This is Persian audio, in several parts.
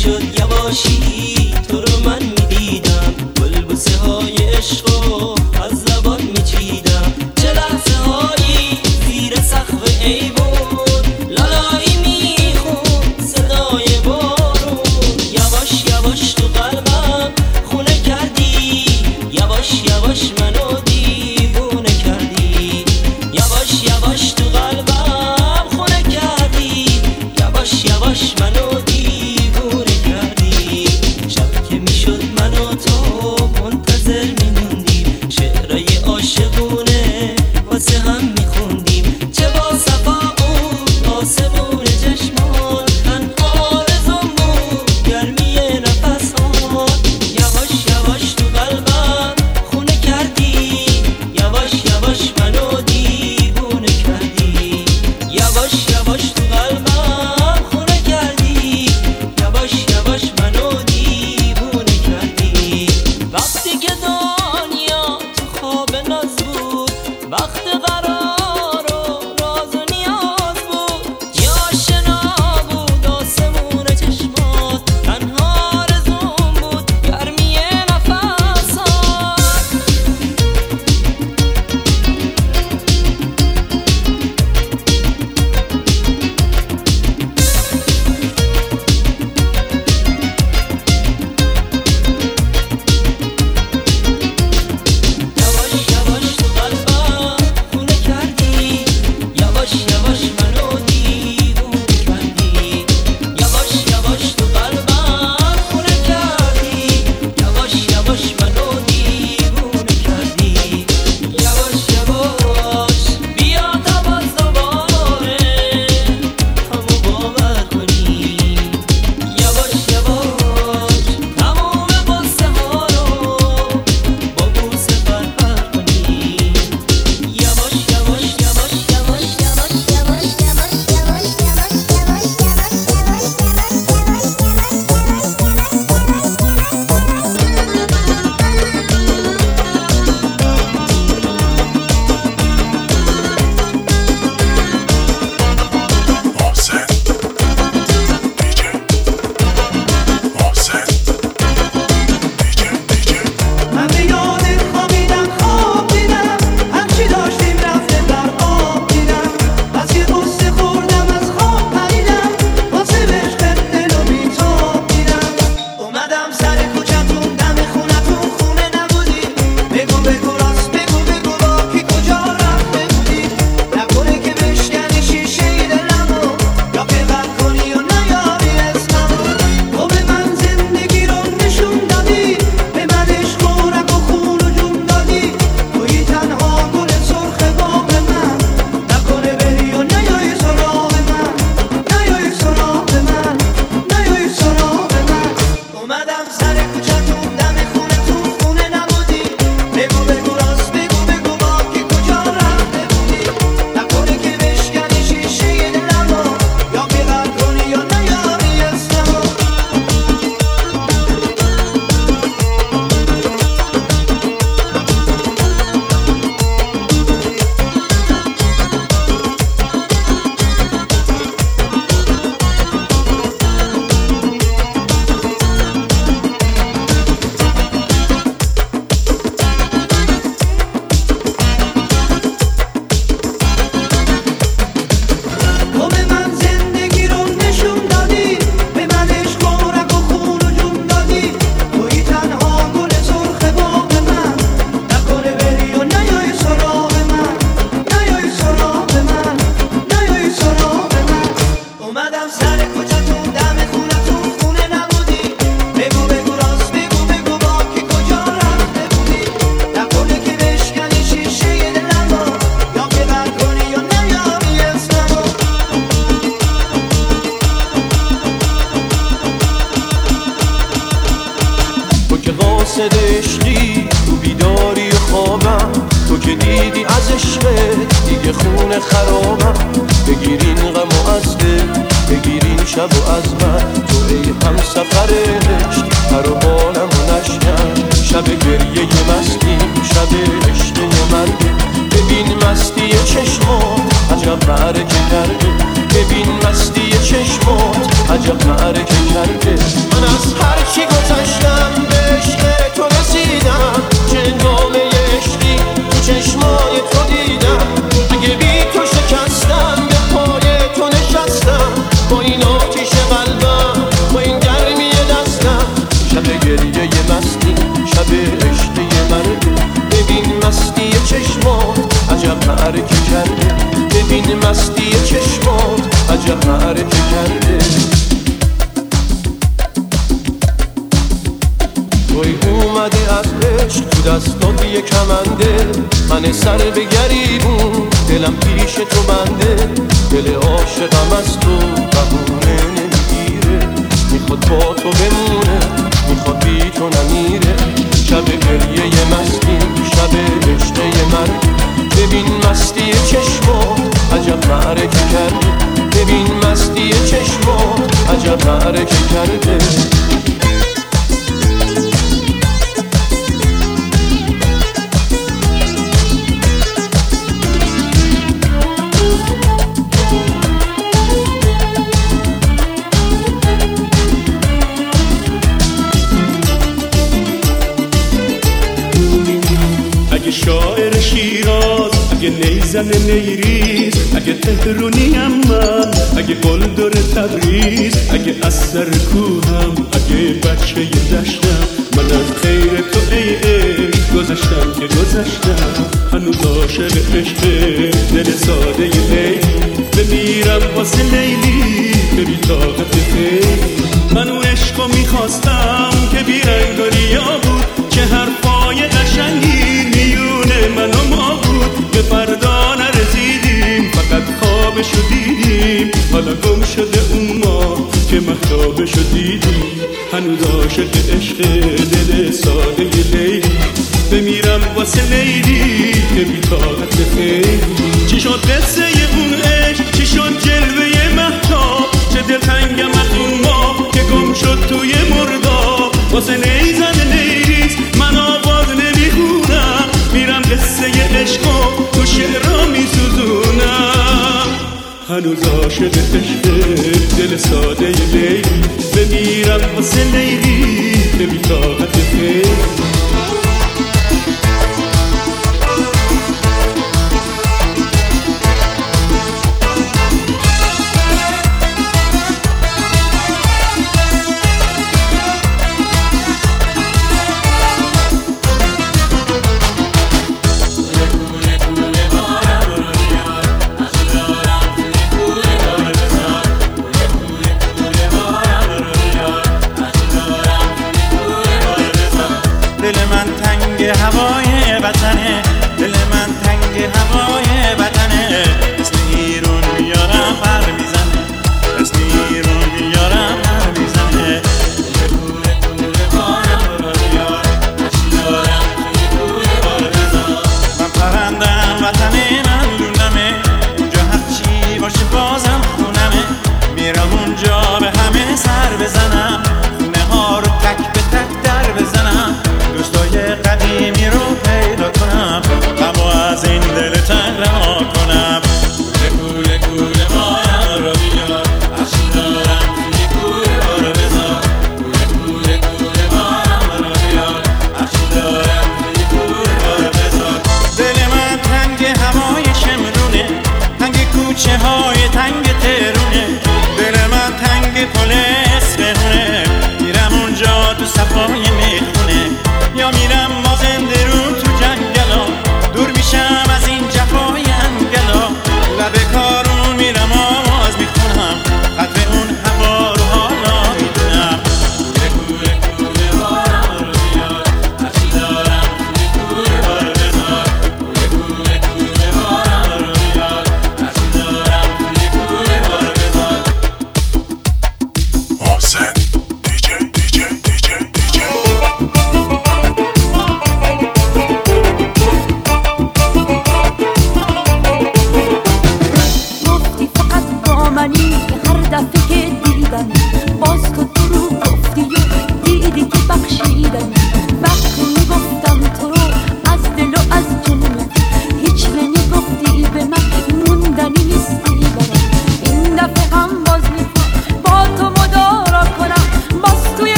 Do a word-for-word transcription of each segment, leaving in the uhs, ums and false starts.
میشد یواشی تو رو من میدیدم، بلبوسه های عشقو از زبان میچیدم. چه لحظه هایی زیر سقف ایوون لالایی میخون صدای بارون. یواش یواش تو قلبم خونه کردی، یواش یواش منو دیوونه کردی. یواش یواش تو قلبم خونه کردی، یواش یواش منو دیوونه کردی. شب که میشد من و تو منتظر میموندیم، شعرهای عاشقونه واسه هم میخوندیم. چه با صفا بود آسمون چشمان، تنها آرزوم بود گرمی نفس ها. یواش یواش تو قلبم خونه کردی، یواش یواش منو دیوونه کردی. یواش یواش تو قلبم خونه کردی، یواش یواش منو دیوونه کردی. وقتی که دنیا تو خواب ناز بود، وقت قرار و راز و نیاز بود، یا آشنا بود آسمون چشمات، تنها آرزوم بود گرمی نفسات. یواش یواش تو قلبم خونه کردی، یواش یواش منو دیوونه کردی. یواش یواش تو قلبم خونه کردی، یواش یواش منو دیوونه کردی. یواش یواش بیا تا باز دوباره همو باور کنی. یواش یواش تموم قصه ها رو با بوسه برپر کنی. یواش یواش یواش یواش یواش یواش محسن دیجی محسن دیجی دیجی من به یادت خوابیدم خواب دیدم، هرچی داشتیم رفته در آب دیدم. از یه قصه خوردم از خواب پریدم، واسه عشقت دل و بیتاب دیدم. اومدم سر کوچتون دم خونتون خونه نبودی، بگو بگو راست بگو بگو با کی کجا رفته بودی. نکنه که بشکنی شیشه دلمو، یا ببر کنی و نیاری اسممو. تو به من زندگی رو نشون دادی، به من عشق و رگ و خون و جون دادی. تویی تنها گل سرخ باغ من، نکنه بری و نیایی سراغ من، نیایی سراغ من، نیایی سراغ من. اومدم سر کوچتون دم خونتون خونه نبودی، بگو بگو راست بگو بگو با کی کجا رفته بودی. نکنه که بشکنی شیشه دلمو، یا ببر کنی یا نیاری اسممو. تو به من زندگی رو نشون دادی، به من عشق و رگ و خون و جون دادی. تویی تنها گل سرخ باغ من، نکنه بری و نیایی سراغ من، نیایی سراغ من، نیایی سراغ من. اومدم سر کوچتون دم خونتون خونه نبودی، بگو بگو راست بگو بگو با کی کجا رفته بودی. نکنه که بشکنی شیشه دلمو، یا ببر کنی یا نیاری اسممو. تو که قاصد عشقی تو بیداری و خوابم، تو که دیدی از عشقت دیگه خونه خرابم. بگیرین غم و از دل بگیرین شب و از من، تو ای هم سفر عشق پر و بالم و نشکن. شب گریه مستی شب عشق مرگ، ببین مستی چشمات عجب معرکه کرده. ببین مستی چشمات عجب معرکه کرده. توی اومده از عشق تو دستات یه کمنده من سر به گریبون دلم پیش تو بنده دل عاشقم از تو بهونه نمیگیره میخواد با تو بمونه میخواد بی تو نمیره شب گریه مستیم شب عشقه مرگ ببین مستی چشمات عجب معرکه کرده ببین مستی چشمات عجب معرکه کرده اگه شاعر شیراز اگه نیزن نیریز اگه تهرونیم من اگه گلدر تبریز اگه از سر کوهم اگه بچه دشتم من از خیر تو ای عشق گذشتم که گذشتم هنوز عاشق عشق دل ساده لیلی بمیرم واسه لیلی به بی طاقت خیلی من اون عشقو میخواستم که بیرنگ و ریا بود چه حرفای قشنگی میونه من و ما بود به فردا نرسیدیم فقط خوابشو دیدیم حالا گم شده اون ما که مهتابشو دیدیم هنوز عاشق عشق دل ساده لیلی بمیرم واسه لیلی که بی طاقت خیلی چی شد قصه اون عشق چی شد جلوه مهتاب چه دلتنگم از اون ما که گم شد توی مردا واسه نیزن نیریز من آواز نمیخونم میرم قصه عشقو تو شعرها میسوزونم هنوز عاشق عشق دل ساده لیلی بمیرم واسه لیلی که بی طاقت خیلی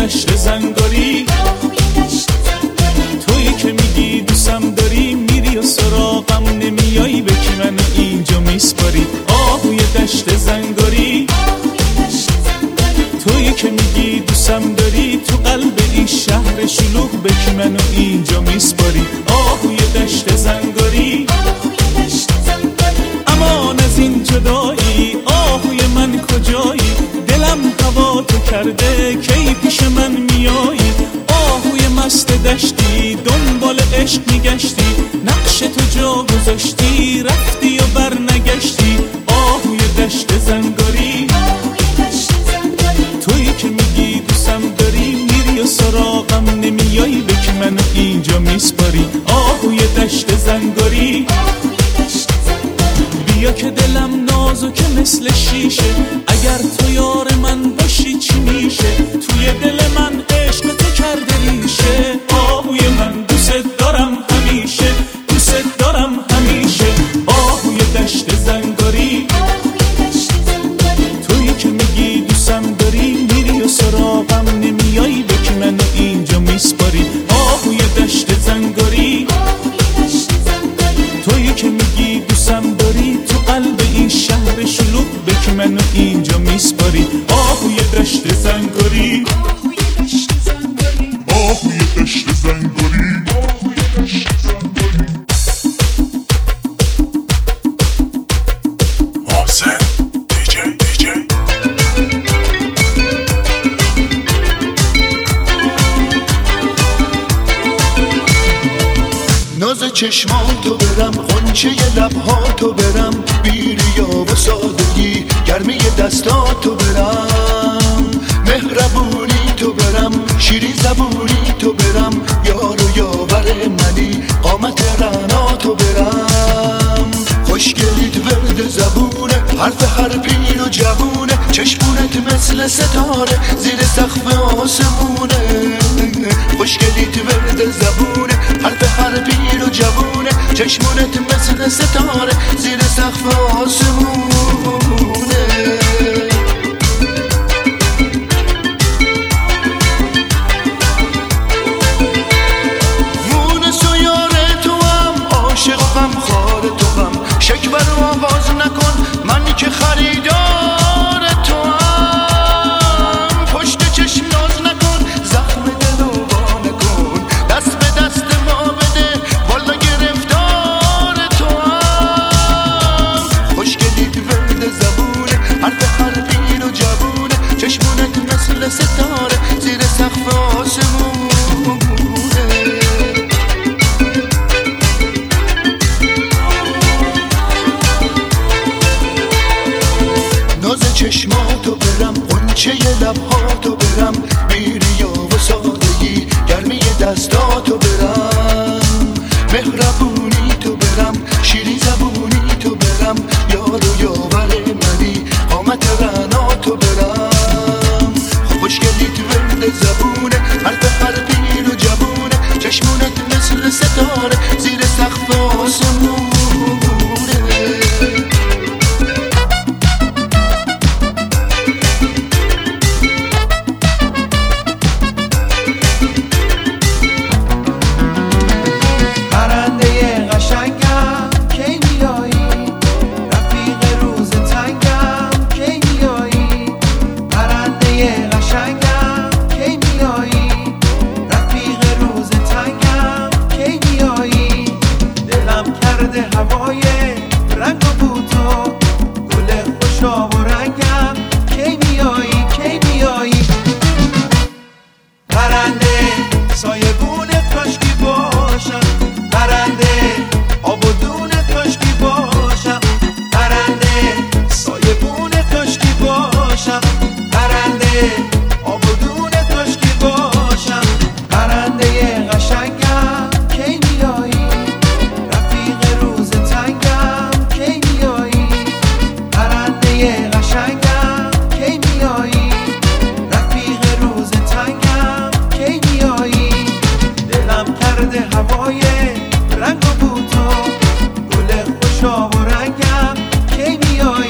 دشت زنگاری، تویی که میگی دوستم داری، میری و سراغم نمیایی، به کی منو اینجا میسپاری؟ آهوی دشت زنگاری، تویی که میگی دوستم داری، تو قلب این شهر شلوغ، به کی منو اینجا میسپاری؟ آهوی دشت زنگاری، امان از این جدایی، آهوی من کجایی؟ دلم هوا تو کرده، کی پیش من میایی؟ آهوی مست دشتی، دنبال عشق میگشتی، نقش تو جا گذاشتی، رفتی و بر نگشتی. آهوی دشت زنگاری، تویی که میگی دوستم داری، میری و سراغم نمیایی، به کی منو اینجا میسپاری؟ آهوی دشت زنگاری، بیا که دلم نازکه مثل شیشه، اگر تو یار من باشی چی میشه؟ توی دل من عشق تو کرده ریشه. آهوی من دوست دارم همیشه، دوست دارم همیشه. آهوی دشت زنگاری، تویی که میگی دوستم داری، میری و سراغم نمیایی، به کی منو اینجا میسپاری؟ آهوی دشت زنگاری، تویی که میگی دوستم داری، تو قلب این شهر شلوغ، به کی منو اینجا میسپاری؟ آهوی دشت زنگاری، آهوی دشت زنگاری. حسین دیجی دیجی ناز چشماتو برم، غنچه لبهاتو برم، بیریا و سادگی، گرمی دستاتو برم، مهربونی تو برم، شیرین زبونی تو برم، یار و یاور منی، قامت رعناتو برم. خوشگلیت ورد زبونه، حرف هر پیر و جوونه، چشمونت مثل ستاره، زیر سقف آسمونه. خوشگلیت ورد زبونه، حرف هر پیر و جوونه، چشمونت مثل ستاره، زیر سقف آسمونه. مونس و یار تو هم، عاشق و غمخوار تو هم، شکوه رو آغاز نکن، من که خریدار تو هم. پشت چشم ناز نکن، زخم دل رو وا نکن، دست به دست ما بده، والا گرفتار تو هم. خوشگلیت ورد زبونه، حرف هر پیر و جوونه، چشمونت مثل ستاره، زیر سقف آسمونه. ناز چشماتو برم، غنچه لبهاتو برم، بیریا و سادگی، گرمی دستاتو برم، مهربونی تو برم، شیرین زبونی تو برم، یار و یاور منی، قامت رعناتو برم. خوشگلیت ورد زبونه، حرف هر پیر و جوونه، چشمونت مثل ستاره، زیر سقف آسمونه.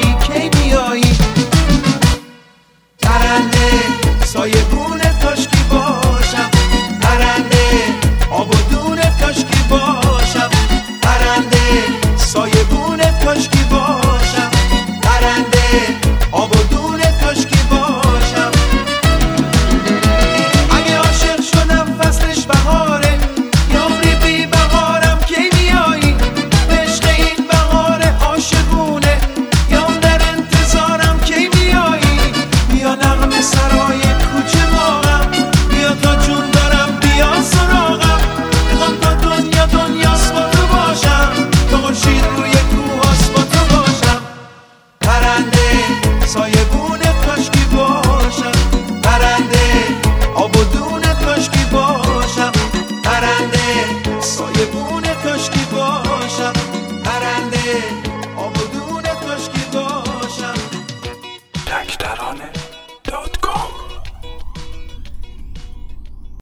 سایه بونه کاشکی ترانه